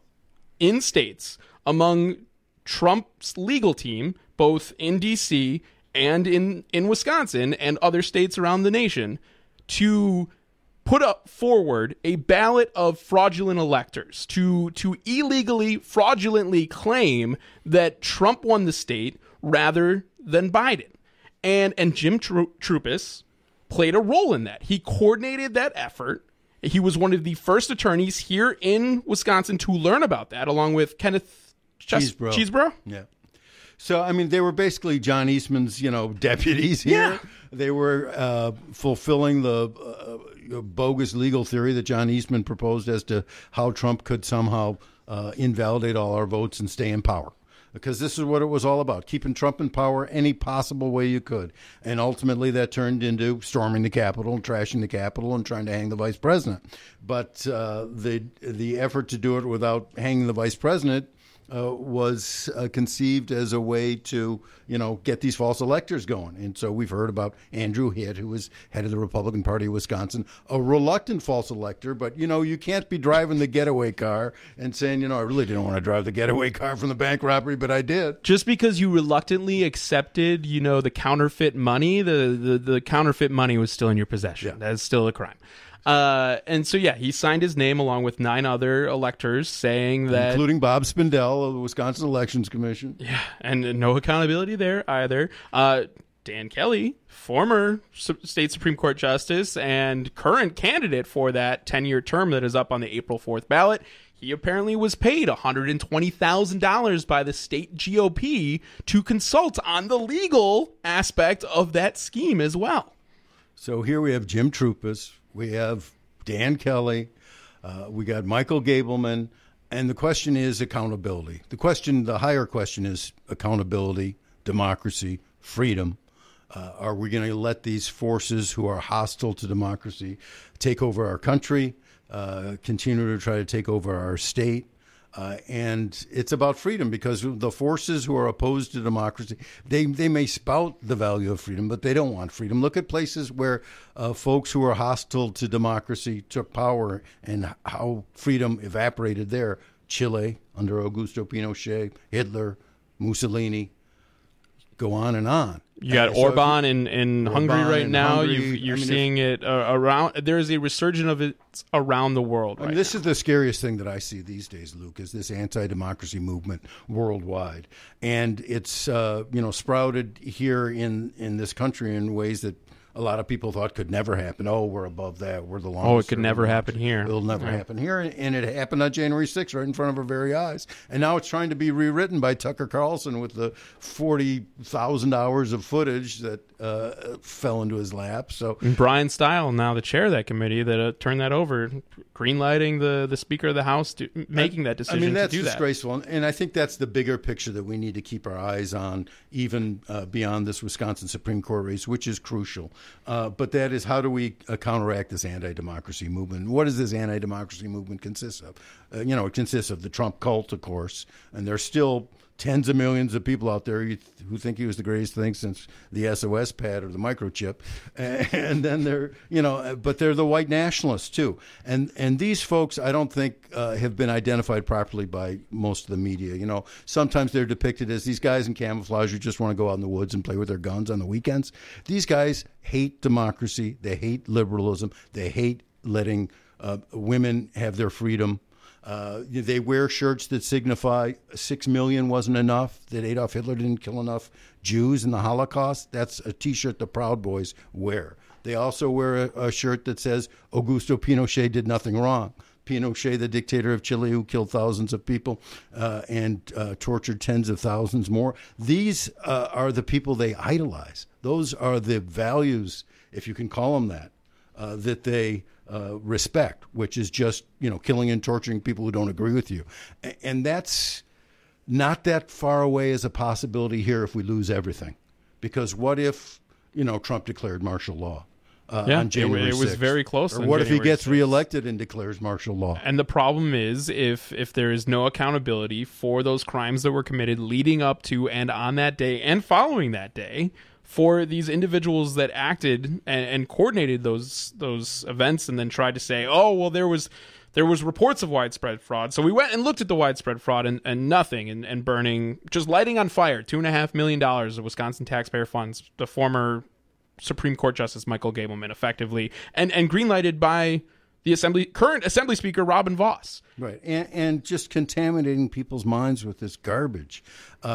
in states among Trump's legal team, both in D.C. and in Wisconsin and other states around the nation, to put up forward a ballot of fraudulent electors to illegally, fraudulently claim that Trump won the state rather than Biden. And Jim Troupis played a role in that. He coordinated that effort. He was one of the first attorneys here in Wisconsin to learn about that, along with Kenneth Chesebro. Yeah. So, I mean, they were basically John Eastman's, deputies here. Yeah. They were fulfilling the bogus legal theory that John Eastman proposed as to how Trump could somehow invalidate all our votes and stay in power. Because this is what it was all about, keeping Trump in power any possible way you could. And ultimately that turned into storming the Capitol, trashing the Capitol, and trying to hang the vice president. But the effort to do it without hanging the vice president was conceived as a way to, get these false electors going. And so we've heard about Andrew Hitt, who was head of the Republican Party of Wisconsin, a reluctant false elector. But, you can't be driving the getaway car and saying, I really didn't want to drive the getaway car from the bank robbery, but I did. Just because you reluctantly accepted, the counterfeit money, the counterfeit money was still in your possession. Yeah. That's still a crime. And so, he signed his name along with 9 other electors saying that... Including Bob Spindell of the Wisconsin Elections Commission. Yeah, and no accountability there either. Dan Kelly, former state Supreme Court justice and current candidate for that 10-year term that is up on the April 4th ballot, he apparently was paid $120,000 by the state GOP to consult on the legal aspect of that scheme as well. So here we have Jim Troupis. We have Dan Kelly, we got Michael Gableman, and the question is accountability. The higher question is accountability, democracy, freedom. Are we going to let these forces who are hostile to democracy take over our country, continue to try to take over our state? And it's about freedom, because the forces who are opposed to democracy, they may spout the value of freedom, but they don't want freedom. Look at places where folks who are hostile to democracy took power and how freedom evaporated there. Chile under Augusto Pinochet, Hitler, Mussolini, go on and on. You got Orban in Hungary right now. You're seeing it around. There is a resurgence of it around the world. Right this now. is the scariest thing that I see these days, Luke, is this anti-democracy movement worldwide, and it's sprouted here in this country in ways that a lot of people thought could never happen. Oh, we're above that. We're the longest. Oh, it could never happen here. It'll never happen here. And it happened on January 6th right in front of our very eyes. And now it's trying to be rewritten by Tucker Carlson with the 40,000 hours of footage that fell into his lap. So and Brian Stile, now the chair of that committee, that turned that over, greenlighting the Speaker of the House making that decision to do that. That's disgraceful. And I think that's the bigger picture that we need to keep our eyes on, even beyond this Wisconsin Supreme Court race, which is crucial. But that is, how do we counteract this anti-democracy movement? What does this anti-democracy movement consist of? It consists of the Trump cult, of course, and they're still tens of millions of people out there who think he was the greatest thing since the SOS pad or the microchip. And then but they're the white nationalists too. And these folks, I don't think have been identified properly by most of the media. Sometimes they're depicted as these guys in camouflage who just want to go out in the woods and play with their guns on the weekends. These guys hate democracy. They hate liberalism. They hate letting women have their freedom. They wear shirts that signify 6 million wasn't enough, that Adolf Hitler didn't kill enough Jews in the Holocaust. That's a T-shirt the Proud Boys wear. They also wear a shirt that says Augusto Pinochet did nothing wrong. Pinochet, the dictator of Chile who killed thousands of people and tortured tens of thousands more. These are the people they idolize. Those are the values, if you can call them that, that they respect, which is just, killing and torturing people who don't agree with you. And that's not that far away as a possibility here if we lose everything. Because what if, Trump declared martial law on January 6th? It was very close. Or what if he gets reelected and declares martial law? And the problem is if there is no accountability for those crimes that were committed leading up to and on that day and following that day, for these individuals that acted and coordinated those events and then tried to say, oh, well, there was reports of widespread fraud. So we went and looked at the widespread fraud and nothing, and burning, just lighting on fire $2.5 million of Wisconsin taxpayer funds, the former Supreme Court Justice Michael Gableman effectively, and greenlighted by the current Assembly Speaker Robin Vos. Right, and just contaminating people's minds with this garbage.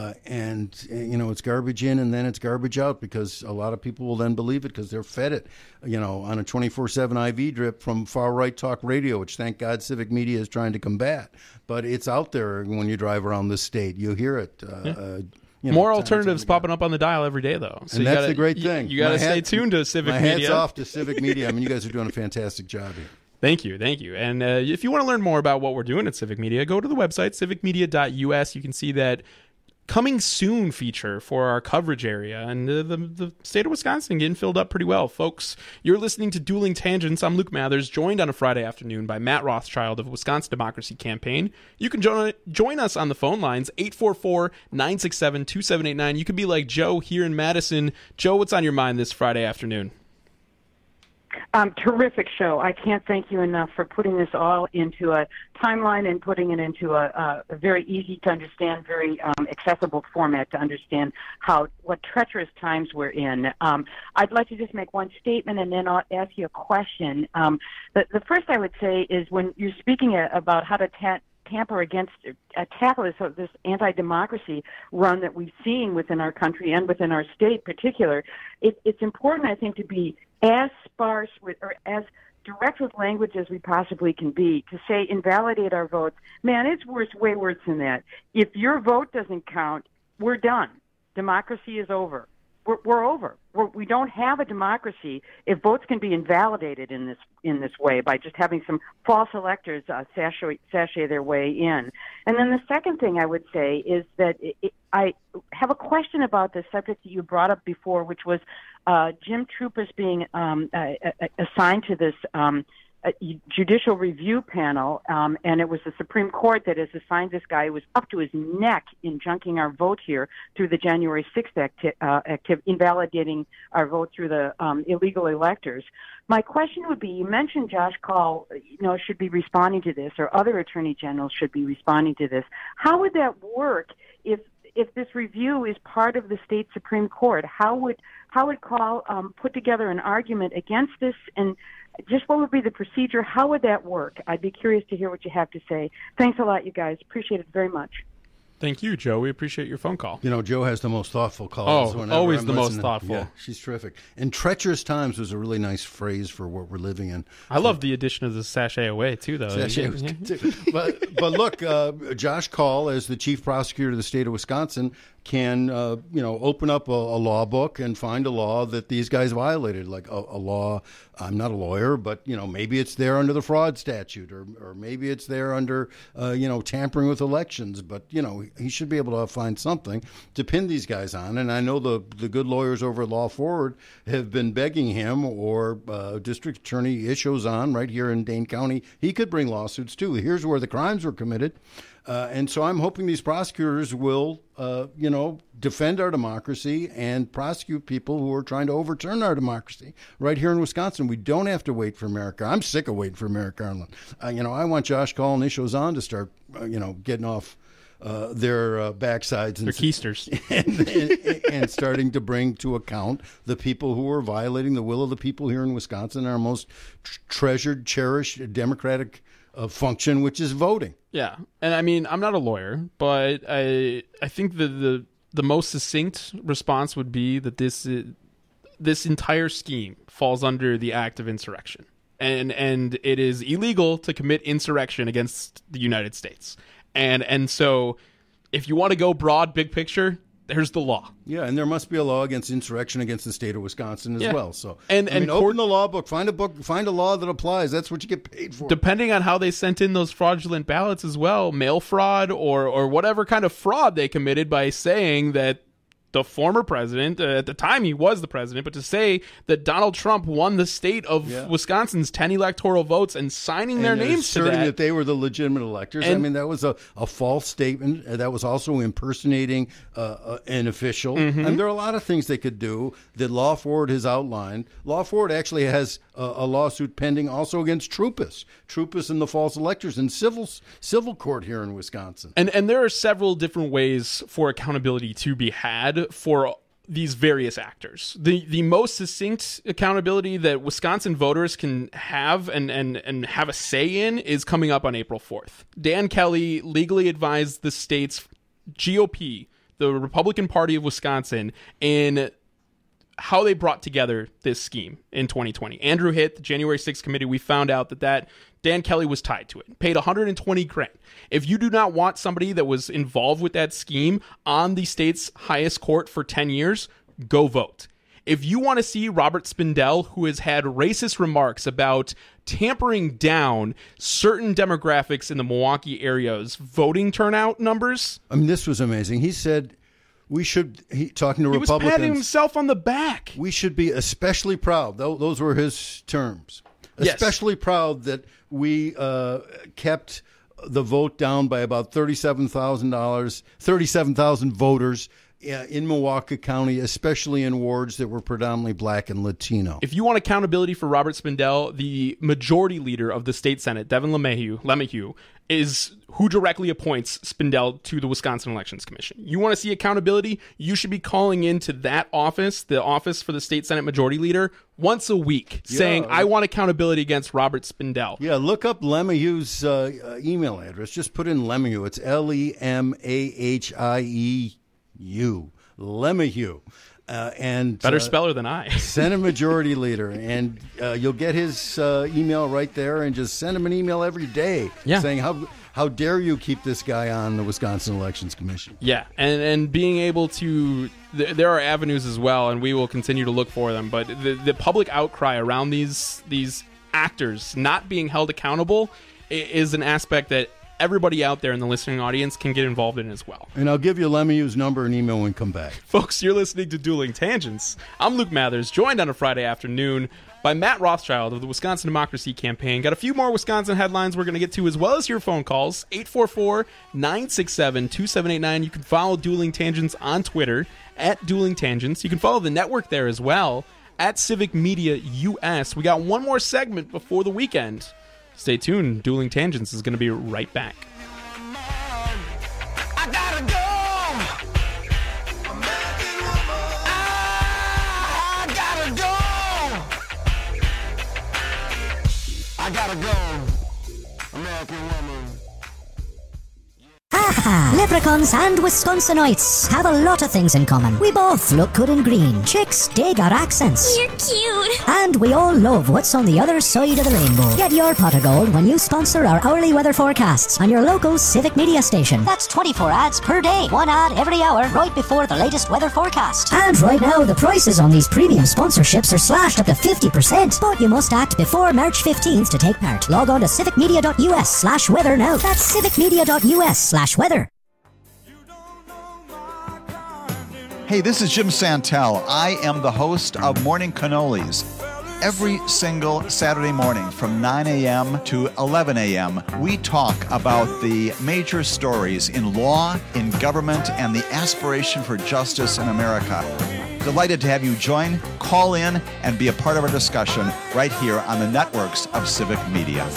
It's garbage in and then it's garbage out because a lot of people will then believe it because they're fed it, on a 24/7 IV drip from far-right talk radio, which thank God Civic Media is trying to combat. But it's out there when you drive around this state. You hear it. More alternatives popping up on the dial every day, though. So and that's the great thing. You got to stay tuned to Civic Media. My hat's off to Civic Media. I mean, you guys are doing a fantastic job here. Thank you. And if you want to learn more about what we're doing at Civic Media, go to the website, civicmedia.us. You can see that coming soon feature for our coverage area, and the state of Wisconsin getting filled up pretty well. Folks, you're listening to Dueling Tangents. I'm Luke Mathers, joined on a Friday afternoon by Matt Rothschild of Wisconsin Democracy Campaign. You can join us on the phone lines, 844-967-2789. You could be like Joe here in Madison. Joe, what's on your mind this Friday afternoon? Terrific show. I can't thank you enough for putting this all into a timeline and putting it into a very easy to understand, very accessible format to understand what treacherous times we're in. I'd like to just make one statement and then I'll ask you a question. The first I would say is when you're speaking about how to tackle this anti-democracy run that we've seen within our country and within our state in particular, it's important, I think, to be as sparse or as direct with language as we possibly can be, to say invalidate our votes. Man, it's way worse than that. If your vote doesn't count, we're done. Democracy is over. We're over. We don't have a democracy if votes can be invalidated in this way by just having some false electors sashay their way in. And then the second thing I would say is that I have a question about the subject that you brought up before, which was Jim Troupis being assigned to this judicial review panel, and it was the Supreme Court that has assigned this guy who was up to his neck in junking our vote here through the January 6th invalidating our vote through the illegal electors. My question would be, you mentioned Josh Kaul, should be responding to this, or other attorney generals should be responding to this. How would that work if this review is part of the state Supreme Court? How would Kaul put together an argument against this, and just what would be the procedure? How would that work? I'd be curious to hear what you have to say. Thanks a lot, you guys. Appreciate it very much. Thank you, Joe. We appreciate your phone call. Joe has the most thoughtful calls. Always the most thoughtful. Yeah, she's terrific. And treacherous times was a really nice phrase for what we're living in. I love the addition of the sachet away, too, though. Sachet was good, too. But look, Josh Kaul, as the chief prosecutor of the state of Wisconsin, can open up a law book and find a law that these guys violated, like a law. I'm not a lawyer, but maybe it's there under the fraud statute, or maybe it's there under tampering with elections. But he should be able to find something to pin these guys on. And I know the good lawyers over at Law Forward have been begging him, or District Attorney Ishozan right here in Dane County. He could bring lawsuits too. Here's where the crimes were committed. And so I'm hoping these prosecutors will, defend our democracy and prosecute people who are trying to overturn our democracy right here in Wisconsin. We don't have to wait for Merrick Garland. I'm sick of waiting for Merrick Garland. I want Josh Kaul and Ish Ozan to start, getting off their backsides and their keisters and starting to bring to account the people who are violating the will of the people here in Wisconsin, our most treasured, cherished democratic function, which is voting. Yeah. And I mean, I'm not a lawyer, but I think the most succinct response would be that this entire scheme falls under the act of insurrection. And it is illegal to commit insurrection against the United States. And so if you want to go broad, big picture, there's the law. Yeah, and there must be a law against insurrection against the state of Wisconsin as well. So, and open the law book, find a law that applies. That's what you get paid for. Depending on how they sent in those fraudulent ballots as well, mail fraud or whatever kind of fraud they committed by saying that the former president, at the time he was the president, but to say that Donald Trump won the state of Wisconsin's 10 electoral votes and signing their names to that they were the legitimate electors. And, that was a false statement. That was also impersonating an official. Mm-hmm. And there are a lot of things they could do that Law Forward has outlined. Law Forward actually has a lawsuit pending also against Troopus and the false electors in civil court here in Wisconsin. And there are several different ways for accountability to be had for these various actors. The most succinct accountability that Wisconsin voters can have and have a say in is coming up on April 4th. Dan Kelly legally advised the state's GOP, the Republican Party of Wisconsin, in how they brought together this scheme in 2020. Andrew Hitt, the January 6th committee, we found out that Dan Kelly was tied to it, paid $120,000. If you do not want somebody that was involved with that scheme on the state's highest court for 10 years, go vote. If you want to see Robert Spindell, who has had racist remarks about tampering down certain demographics in the Milwaukee area's voting turnout numbers. I mean, this was amazing. He said, talking to Republicans. He was patting himself on the back. We should be especially proud. Those were his terms. Especially proud that we kept the vote down by about 37,000 voters in Milwaukee County, especially in wards that were predominantly black and Latino. If you want accountability for Robert Spindell, the majority leader of the state Senate, Devin LeMahieu, is who directly appoints Spindell to the Wisconsin Elections Commission. You want to see accountability? You should be calling into that office, the office for the state Senate majority leader, once a week, saying, I want accountability against Robert Spindell. Yeah, look up LeMahieu's email address. Just put in LeMahieu. It's LeMahieu. LeMahieu. And better speller than I. Senate Majority Leader, and you'll get his email right there, and just send him an email every day saying how dare you keep this guy on the Wisconsin Elections Commission. Yeah, and being able to there are avenues as well, and we will continue to look for them, but the public outcry around these actors not being held accountable is an aspect that everybody out there in the listening audience can get involved in as well. And I'll give you LeMahieu's number and email when we come back. Folks, you're listening to Dueling Tangents. I'm Luke Mathers, joined on a Friday afternoon by Matt Rothschild of the Wisconsin Democracy Campaign. Got a few more Wisconsin headlines we're going to get to, as well as your phone calls. 844-967-2789. You can follow Dueling Tangents on Twitter, at Dueling Tangents. You can follow the network there as well, at Civic Media US. We got one more segment before the weekend. Stay tuned. Dueling Tangents is going to be right back. I gotta go. I gotta go. American woman. Aha! Leprechauns and Wisconsinites have a lot of things in common. We both look good in green. Chicks dig our accents. You're cute. And we all love what's on the other side of the rainbow. Get your pot of gold when you sponsor our hourly weather forecasts on your local Civic Media station. That's 24 ads per day. One ad every hour right before the latest weather forecast. And right now, the prices on these premium sponsorships are slashed up to 50%. But you must act before March 15th to take part. Log on to civicmedia.us/weather now. That's civicmedia.us/weather. Hey, this is Jim Santel. I am the host of Morning Cannolis. Every single Saturday morning from 9 a.m. to 11 a.m., we talk about the major stories in law, in government, and the aspiration for justice in America. Delighted to have you join, call in, and be a part of our discussion right here on the networks of Civic Media.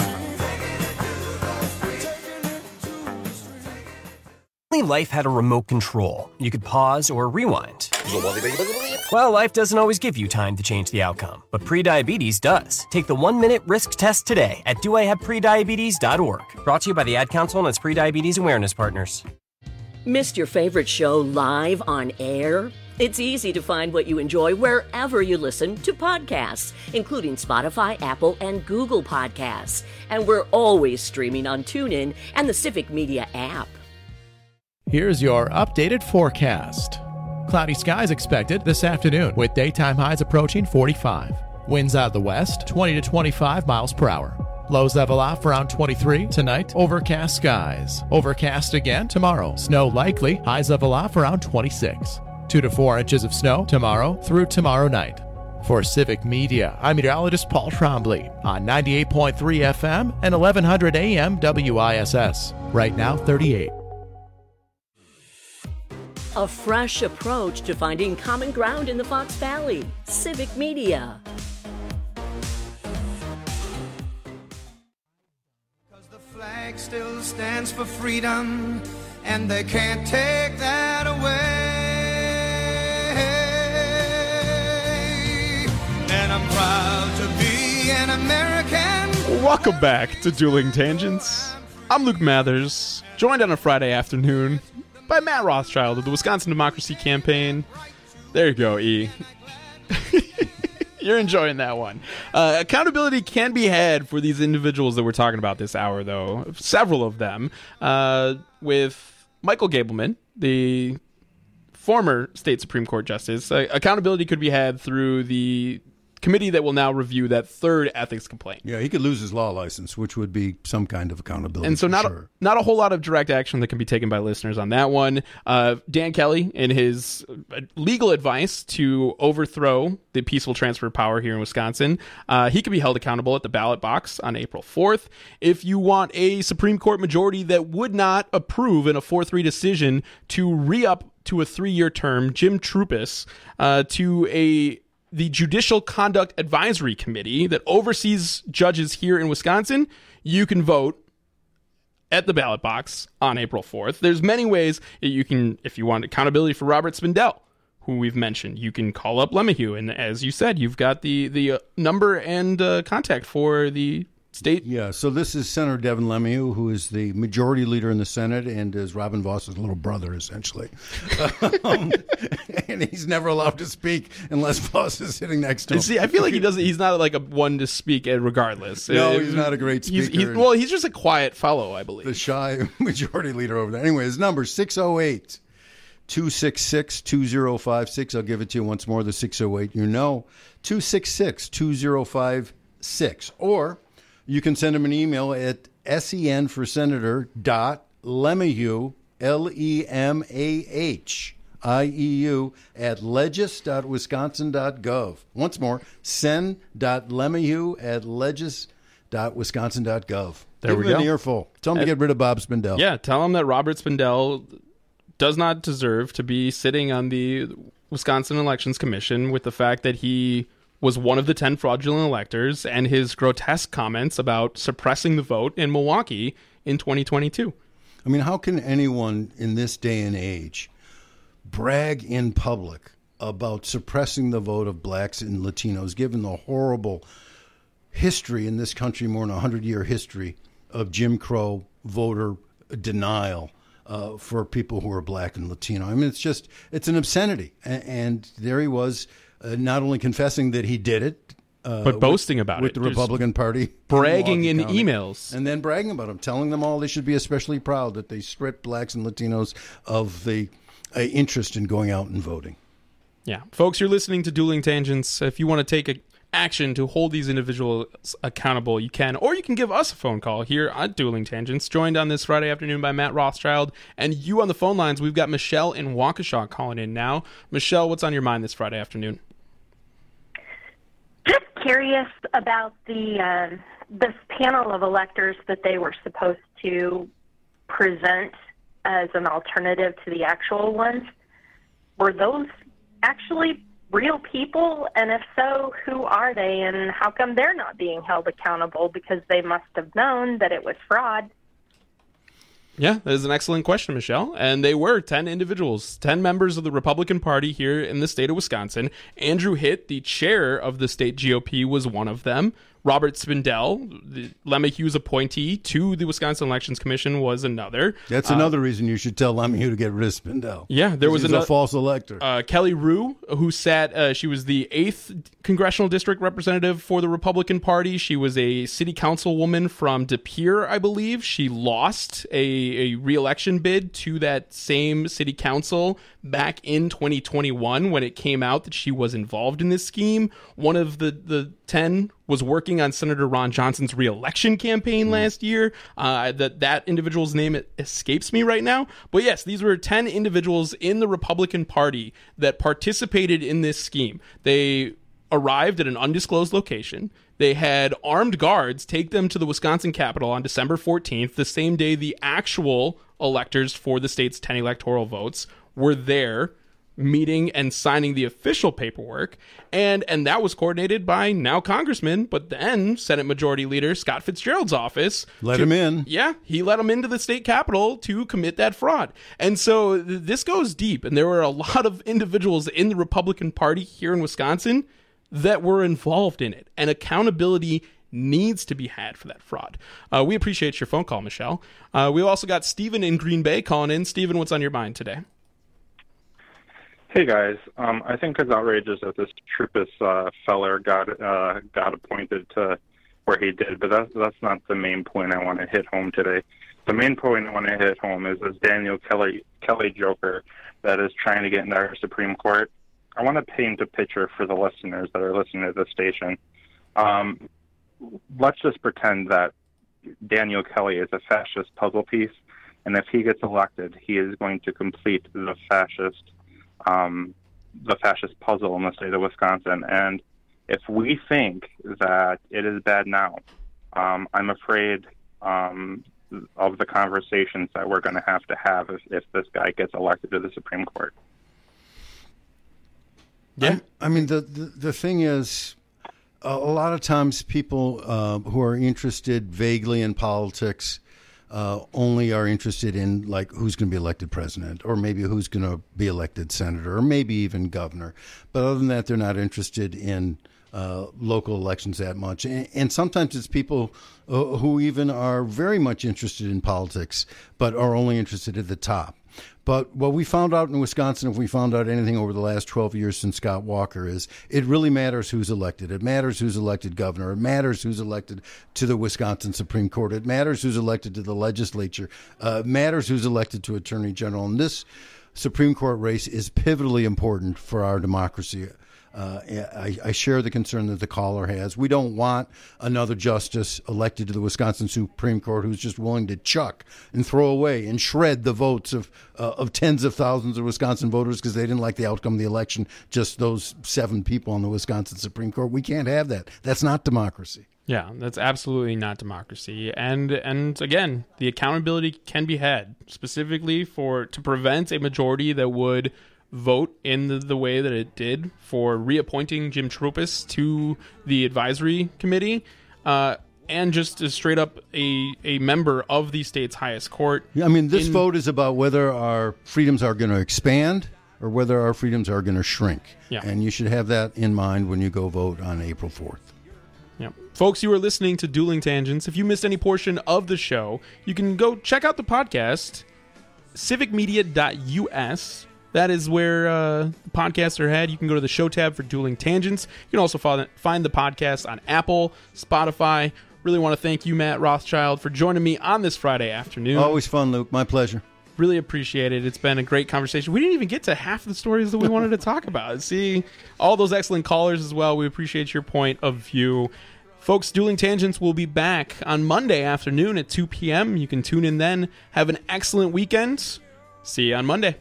Life had a remote control. You could pause or rewind. Well, life doesn't always give you time to change the outcome, but prediabetes does. Take the 1-minute risk test today at doihaveprediabetes.org. Brought to you by the Ad Council and its prediabetes awareness partners. Missed your favorite show live on air? It's easy to find what you enjoy wherever you listen to podcasts, including Spotify, Apple, and Google Podcasts. And we're always streaming on TuneIn and the Civic Media app. Here's your updated forecast. Cloudy skies expected this afternoon with daytime highs approaching 45. Winds out of the west, 20 to 25 miles per hour. Lows level off around 23 tonight. Overcast skies. Overcast again tomorrow. Snow likely. Highs level off around 26. 2 to 4 inches of snow tomorrow through tomorrow night. For Civic Media, I'm meteorologist Paul Trombley on 98.3 FM and 1100 AM WISS. Right now, 38. A fresh approach to finding common ground in the Fox Valley. Civic Media. The flag still stands for freedom, and they can't take that away. And I'm proud to be an American. Welcome back to Dueling Tangents. I'm Luke Mathers, joined on a Friday afternoon by Matt Rothschild of the Wisconsin Democracy Campaign. There you go, E. You're enjoying that one. Accountability can be had for these individuals that we're talking about this hour, though. Several of them. With Michael Gableman, the former state Supreme Court justice, accountability could be had through the committee that will now review that third ethics complaint. Yeah, he could lose his law license, which would be some kind of accountability. And so not a whole lot of direct action that can be taken by listeners on that one. Dan Kelly, in his legal advice to overthrow the peaceful transfer of power here in Wisconsin, he could be held accountable at the ballot box on April 4th. If you want a Supreme Court majority that would not approve in a 4-3 decision to re-up to a 3-year term Jim Troupis to the Judicial Conduct Advisory Committee that oversees judges here in Wisconsin, you can vote at the ballot box on April 4th. There's many ways that you can, if you want accountability for Robert Spindell, who we've mentioned, you can call up LeMahieu. And as you said, you've got the number and contact for the state. Yeah, so this is Senator Devin LeMahieu, who is the majority leader in the Senate and is Robin Voss's little brother, essentially. And he's never allowed to speak unless Voss is sitting next to him. See, I feel like he's not like a one to speak regardless. No, he's not a great speaker. He's just a quiet fellow, I believe. The shy majority leader over there. Anyway, his number is 608-266-2056. I'll give it to you once more, the 608. 266-2056. Or you can send him an email at senforsenator.lemaheu, LEMAHIEU, at legis.wisconsin.gov. Once more, sen.lemaheu at legis.wisconsin.gov. There we go. Give him an earful. Tell him to get rid of Bob Spindell. Yeah, tell him that Robert Spindell does not deserve to be sitting on the Wisconsin Elections Commission with the fact that he was one of the 10 fraudulent electors and his grotesque comments about suppressing the vote in Milwaukee in 2022. I mean, how can anyone in this day and age brag in public about suppressing the vote of blacks and Latinos, given the horrible history in this country, more than a 100-year history of Jim Crow voter denial for people who are black and Latino? I mean, it's an obscenity. And there he was, not only confessing that he did it, but boasting about it with the Republican Party, bragging in emails, and then bragging about them, telling them all they should be especially proud that they stripped blacks and Latinos of the interest in going out and voting. Yeah, folks, you're listening to Dueling Tangents. If you want to take action to hold these individuals accountable, you can, or you can give us a phone call here at Dueling Tangents, joined on this Friday afternoon by Matt Rothschild, and you on the phone lines. We've got Michelle in Waukesha calling in now. Michelle, what's on your mind this Friday afternoon? Just curious about this panel of electors that they were supposed to present as an alternative to the actual ones. Were those actually real people? And if so, who are they, and how come they're not being held accountable? Because they must have known that it was fraud. Yeah, that is an excellent question, Michelle. And they were 10 individuals, 10 members of the Republican Party here in the state of Wisconsin. Andrew Hitt, the chair of the state GOP, was one of them. Robert Spindell, the LeMahieu's appointee to the Wisconsin Elections Commission, was another. That's another reason you should tell LeMahieu to get rid of Spindell. Yeah, there was a false elector. Kelly Rue, who sat, she was the 8th Congressional District representative for the Republican Party. She was a city councilwoman from De Pere, I believe. She lost a re-election bid to that same city council back in 2021 when it came out that she was involved in this scheme. One of the 10 was working on Senator Ron Johnson's re-election campaign last year. That individual's name escapes me right now. But yes, these were 10 individuals in the Republican Party that participated in this scheme. They arrived at an undisclosed location. They had armed guards take them to the Wisconsin Capitol on December 14th, the same day the actual electors for the state's 10 electoral votes were there, meeting and signing the official paperwork, and that was coordinated by now Congressman, but then Senate Majority Leader Scott Fitzgerald's office. Let him in. Yeah, he let him into the state capitol to commit that fraud. And so this goes deep, and there were a lot of individuals in the Republican Party here in Wisconsin that were involved in it, and accountability needs to be had for that fraud. We appreciate your phone call, Michelle. We also got Stephen in Green Bay calling in. Stephen, what's on your mind today? Hey guys, I think it's outrageous that this Troopus feller got appointed to where he did, but that's not the main point I want to hit home today. The main point I want to hit home is this Daniel Kelly joker that is trying to get into our Supreme Court. I want to paint a picture for the listeners that are listening to this station. Let's just pretend that Daniel Kelly is a fascist puzzle piece, and if he gets elected, he is going to complete the fascist puzzle in the state of Wisconsin. And if we think that it is bad now, I'm afraid of the conversations that we're going to have if this guy gets elected to the Supreme Court. Yeah, I mean the thing is, a lot of times people who are interested vaguely in politics only are interested in like who's going to be elected president, or maybe who's going to be elected senator, or maybe even governor. But other than that, they're not interested in local elections that much. And sometimes it's people who even are very much interested in politics, but are only interested at the top. But what we found out in Wisconsin, if we found out anything over the last 12 years since Scott Walker, is it really matters who's elected. It matters who's elected governor. It matters who's elected to the Wisconsin Supreme Court. It matters who's elected to the legislature. It matters who's elected to Attorney General. And this Supreme Court race is pivotally important for our democracy. I share the concern that the caller has. We don't want another justice elected to the Wisconsin Supreme Court who's just willing to chuck and throw away and shred the votes of tens of thousands of Wisconsin voters because they didn't like the outcome of the election, just those 7 people on the Wisconsin Supreme Court. We can't have that. That's not democracy. Yeah, that's absolutely not democracy. And again, the accountability can be had specifically to prevent a majority that would vote in the way that it did for reappointing Jim Troopus to the advisory committee, and just as straight up a member of the state's highest court. I mean, this vote is about whether our freedoms are going to expand or whether our freedoms are going to shrink. Yeah. And you should have that in mind when you go vote on April 4th. Yeah. Folks, you are listening to Dueling Tangents. If you missed any portion of the show, you can go check out the podcast, civicmedia.us. That is where the podcasts are had. You can go to the show tab for Dueling Tangents. You can also find the podcast on Apple, Spotify. Really want to thank you, Matt Rothschild, for joining me on this Friday afternoon. Always fun, Luke. My pleasure. Really appreciate it. It's been a great conversation. We didn't even get to half the stories that we wanted to talk about. See, all those excellent callers as well. We appreciate your point of view. Folks, Dueling Tangents will be back on Monday afternoon at 2 p.m. You can tune in then. Have an excellent weekend. See you on Monday.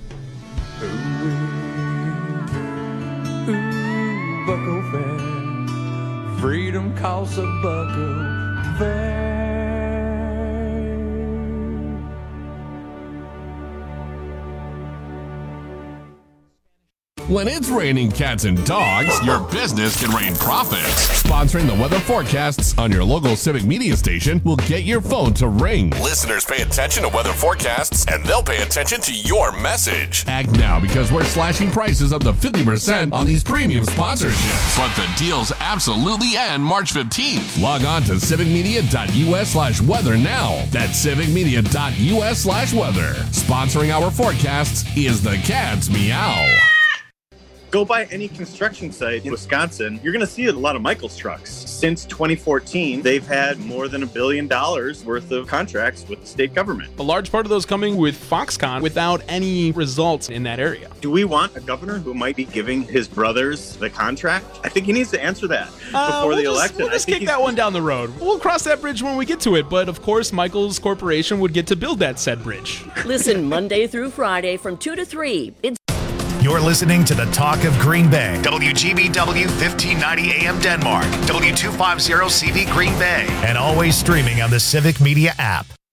Buckle fast. freedom costs $1 there. When it's raining cats and dogs, your business can rain profits. Sponsoring the weather forecasts on your local Civic Media station will get your phone to ring. Listeners pay attention to weather forecasts, and they'll pay attention to your message. Act now because we're slashing prices up to 50% on these premium sponsorships. But the deals absolutely end March 15th. Log on to civicmedia.us/weather now. That's civicmedia.us/weather. Sponsoring our forecasts is the Cat's Meow. Go by any construction site in Wisconsin, you're going to see a lot of Michaels trucks. Since 2014, they've had more than $1 billion worth of contracts with the state government. A large part of those coming with Foxconn without any results in that area. Do we want a governor who might be giving his brothers the contract? I think he needs to answer that before the election. We'll just kick that one down the road. We'll cross that bridge when we get to it, but of course, Michaels Corporation would get to build that said bridge. Listen Monday through Friday from 2 to 3. You're listening to the Talk of Green Bay. WGBW 1590 AM Denmark. W250 CV Green Bay. And always streaming on the Civic Media app.